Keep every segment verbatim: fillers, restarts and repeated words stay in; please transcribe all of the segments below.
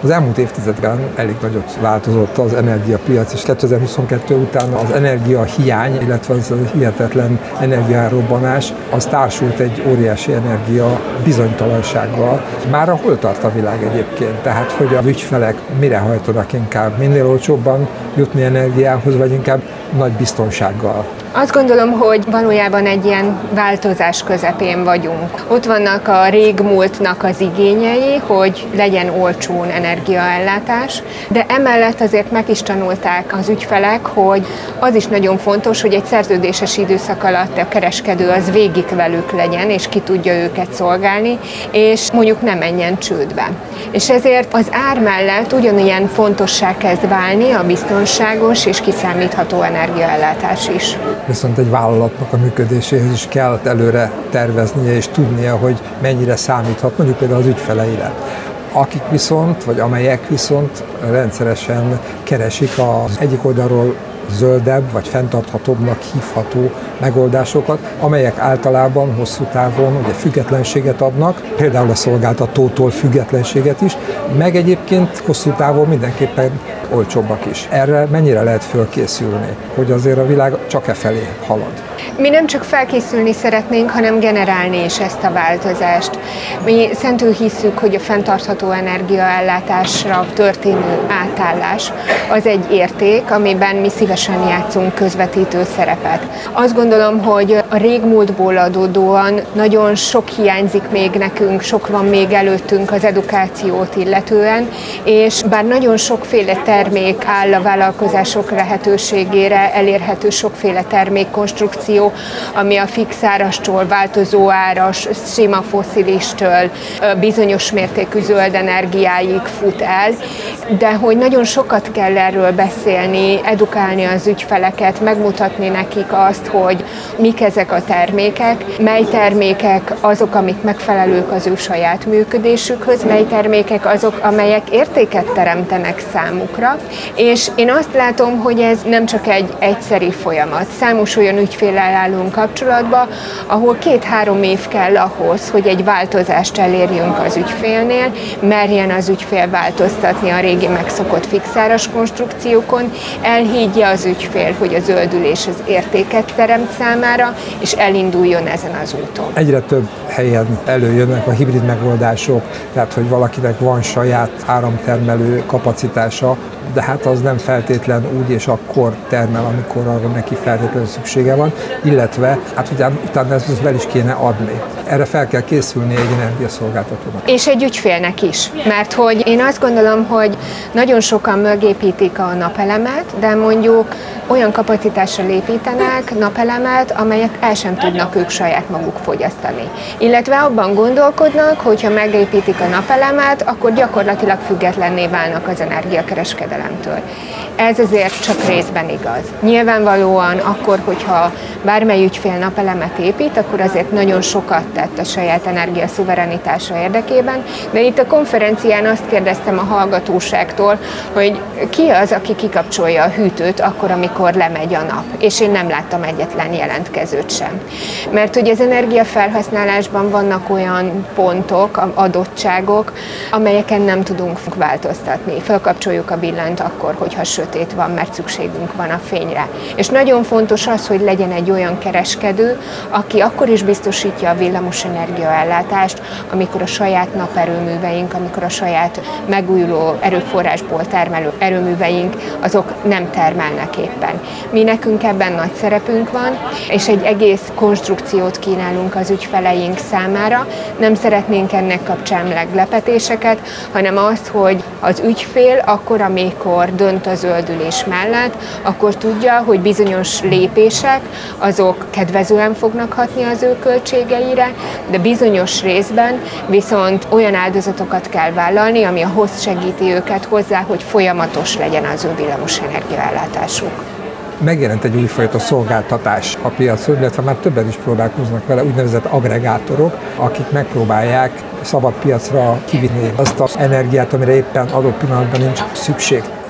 Az elmúlt évtizedben elég nagyot változott az energiapiac, és kétezer-huszonkettő után az energiahiány, illetve az hihetetlen energiárobbanás, az társult egy óriási energia bizonytalansággal. Mára hol tart a világ egyébként? Tehát, hogy az ügyfelek mire hajtanak inkább? Minél olcsóbban jutni energiához, vagy inkább nagy biztonsággal? Azt gondolom, hogy valójában egy ilyen változás közepén vagyunk. Ott vannak a régmúltnak az igényei, hogy legyen olcsón energiaellátás, de emellett azért meg is tanulták az ügyfelek, hogy az is nagyon fontos, hogy egy szerződéses időszak alatt a kereskedő az végig velük legyen, és ki tudja őket szolgálni, és mondjuk nem menjen csődbe. És ezért az ár mellett ugyanilyen fontossá kezd válni a biztonságos és kiszámítható energiaellátás is. Viszont egy vállalatnak a működéséhez is kell előre terveznie és tudnia, hogy mennyire számíthat mondjuk például az ügyfeleire. Akik viszont, vagy amelyek viszont rendszeresen keresik az egyik oldalról zöldebb vagy fenntarthatóbbnak hívható megoldásokat, amelyek általában hosszú távon ugye függetlenséget adnak, például a szolgáltatótól függetlenséget is, meg egyébként hosszú távon mindenképpen olcsóbbak is. Erre mennyire lehet fölkészülni, hogy azért a világ csak e felé halad? Mi nem csak felkészülni szeretnénk, hanem generálni is ezt a változást. Mi szentül hisszük, hogy a fenntartható energiaellátásra történő átállás az egy érték, amiben mi szívesen játszunk közvetítő szerepet. Azt gondolom, hogy a régmúltból adódóan nagyon sok hiányzik még nekünk, sok van még előttünk az edukációt illetően, és bár nagyon sokféle termék áll a vállalkozások lehetőségére, elérhető sokféle termékkonstrukció, ami a fix árastól, változó áras, sima fosszilistől, bizonyos mértékű zöld energiáig fut el, de hogy nagyon sokat kell erről beszélni, edukálni az ügyfeleket, megmutatni nekik azt, hogy mik ezek a termékek, mely termékek azok, amik megfelelők az ő saját működésükhöz, mely termékek azok, amelyek értéket teremtenek számukra, és én azt látom, hogy ez nem csak egy egyszeri folyamat. Számos olyan ügyféllel állunk kapcsolatba, ahol két-három év kell ahhoz, hogy egy változást elérjünk az ügyfélnél, merjen az ügyfél változtatni a régi megszokott fixáras konstrukciókon, elhiggye az ügyfél, hogy a zöldülés az értéket teremt számára, és elinduljon ezen az úton. Egyre több helyen előjönnek a hibrid megoldások, tehát hogy valakinek van saját áramtermelő kapacitása, de hát az nem feltétlen úgy és akkor termel, amikor arra neki feltétlenül szüksége van, illetve hát utána, utána ezt el is kéne adni. Erre fel kell készülni egy energiaszolgáltatónak. És egy ügyfélnek is, mert hogy én azt gondolom, hogy nagyon sokan mögépítik a napelemet, de mondjuk olyan kapacitással építenek napelemet, amelyet el sem tudnak ők saját maguk fogyasztani. Illetve abban gondolkodnak, hogyha megépítik a napelemet, akkor gyakorlatilag függetlenné válnak az energiakereskedelemtől. Ez azért csak részben igaz. Nyilvánvalóan akkor, hogyha bármely ügyfél napelemet épít, akkor azért nagyon sokat tett a saját energiaszuverenitása érdekében, de itt a konferencián azt kérdeztem a hallgatóságtól, hogy ki az, aki kikapcsolja a hűtőt akkor, amikor lemegy a nap, és én nem láttam egyetlen jelentkezőt sem. Mert hogy az energiafelhasználásban vannak olyan pontok, adottságok, amelyeken nem tudunk változtatni. Felkapcsoljuk a villanyt akkor, hogyha sötét van, mert szükségünk van a fényre. És nagyon fontos az, hogy legyen egy olyan kereskedő, aki akkor is biztosítja a villamos energiaellátást, amikor a saját naperőműveink, amikor a saját megújuló erőforrásból termelő erőműveink, azok nem termelnek éppen. Mi nekünk ebben nagy szerepünk van, és egy egész konstrukciót kínálunk az ügyfeleink számára. Nem szeretnénk ennek kapcsán meglepetéseket, hanem azt, hogy az ügyfél akkor, amikor dönt a zöldülés mellett, akkor tudja, hogy bizonyos lépések azok kedvezően fognak hatni az ő költségeire, de bizonyos részben viszont olyan áldozatokat kell vállalni, ami ahhoz segíti őket hozzá, hogy folyamatos legyen az ő villamos energiaellátásuk. Megjelent egy újfajta szolgáltatás a piacon, illetve már többen is próbálkoznak vele, úgynevezett agregátorok, akik megpróbálják szabad piacra kivinni azt az energiát, amire éppen adott pillanatban nincs szükség.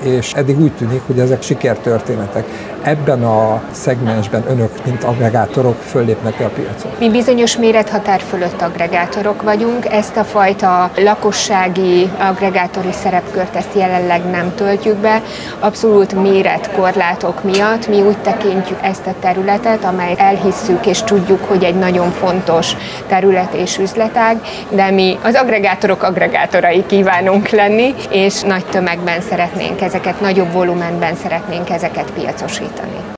és eddig úgy tűnik, hogy ezek sikertörténetek. Ebben a szegmensben önök, mint aggregátorok föllépnek-e a piacon? Mi bizonyos mérethatár fölött aggregátorok vagyunk, ezt a fajta lakossági aggregátori szerepkört ezt jelenleg nem töltjük be. Abszolút méretkorlátok miatt mi úgy tekintjük ezt a területet, amely elhisszük és tudjuk, hogy egy nagyon fontos terület és üzletág, de mi az aggregátorok aggregátorai kívánunk lenni, és nagy tömegben szeretnénk ezeket, nagyobb volumenben szeretnénk ezeket piacosítani.